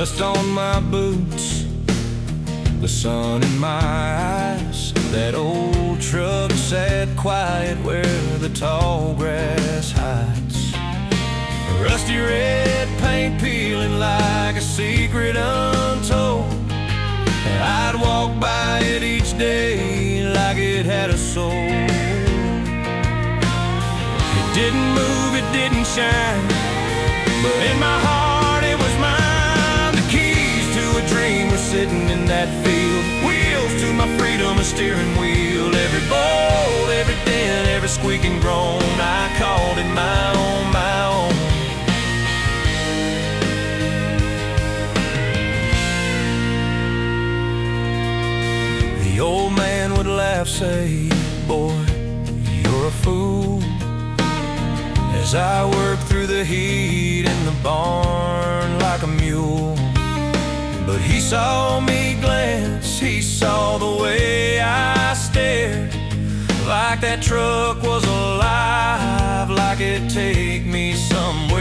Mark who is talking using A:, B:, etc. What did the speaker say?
A: Dust on my boots, the sun in my eyes. That old truck sat quiet where the tall grass hides. Rusty red paint peeling like a secret untold. I'd walk by it each day like it had a soul. It didn't move, it didn't shine, but in my heart it was mine. The keys to a dream were sitting in that field. Wheels to my freedom, a steering wheel. Every bolt, every dent, every squeak and groan, I called it my own, my own. The old man would laugh, say, boy, you're a fool. As I worked through the heat in the barn like a mule. But he saw me glance, he saw the way I stared, like that truck was alive, like it'd take me somewhere.